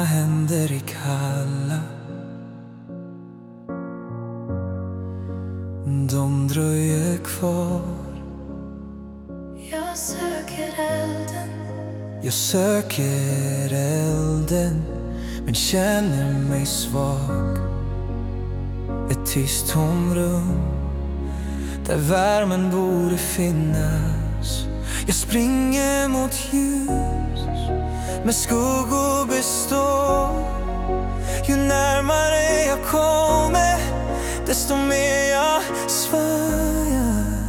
händer i kalla. De dröjer kvar. Jag söker elden. Jag söker elden, men känner mig svag. Ett tyst tomrum där värmen borde finnas. Jag springer mot ljus, men skuggor består. Ju närmare jag kommer, desto mer jag svajar.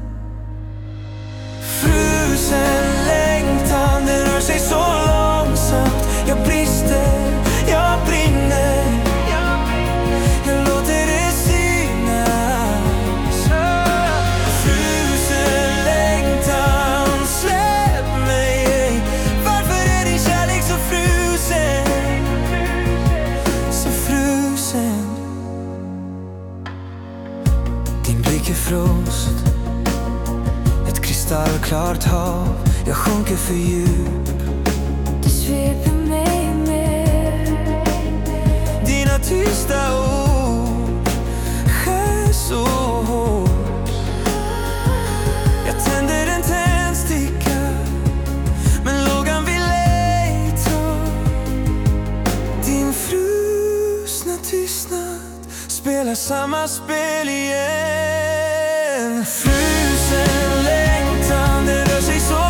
Frusen längtan, den rör sig så långsamt. Jag brister, jag brinner. Jag låter det synas. Frusen längtan, släpp mig. Varför är din kärlek så frusen? Så frusen. Din blick är frost, ett kristallklart hav. Jag sjunker för djup. Du sveper mig med. Dina tysta ord skär så hårt. Jag tänder en tändsticka, men lågan vill ej ta. Din frusna tystnad spelar samma spel igen. Frusen längtan, den rör sig så